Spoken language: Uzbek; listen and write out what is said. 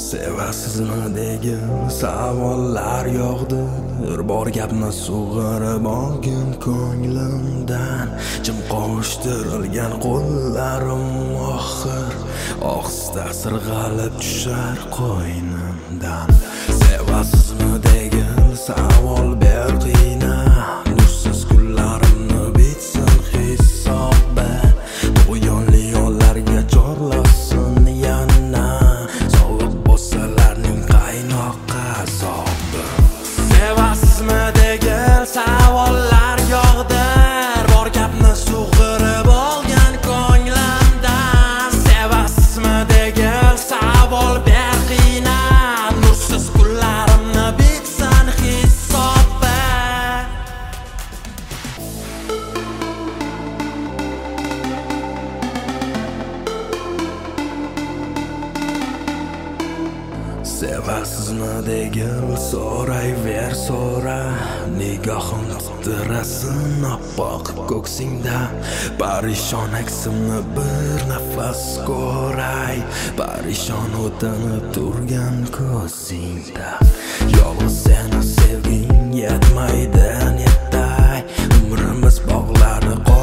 Sevasizmi degan savollar yog'di. Bor gapni sug'urib olgin ko'nglimdan. Jim qovushtirilgan qo'llarim oxir ohista sirg'alib tushar qo'ynimdan. Sevasizmi degan savol berqiyna. Nursiz kunlarimni bitsin hisobi. Tug'yonli yo'llarga chorlasin yana. Sovuq bo'salarning qaynoq azobi. Sevasizmi degan savollar yog'di. Bor gapni sug'urib olgan ko'nglimdan. Sevasizmi degan savol berqiyna. Nursiz kunlarimni bitsin hisobi. Sevasizmi degan so'rayver so'ra. Nigohim titirasin oppoq ko'ksingda. Parishon aksimni bir nafas ko'ray. Parishon o'tinib turgan ko'zingda. Yolg'iz seni sevging yetmaydi netay. Umrimiz bog'lari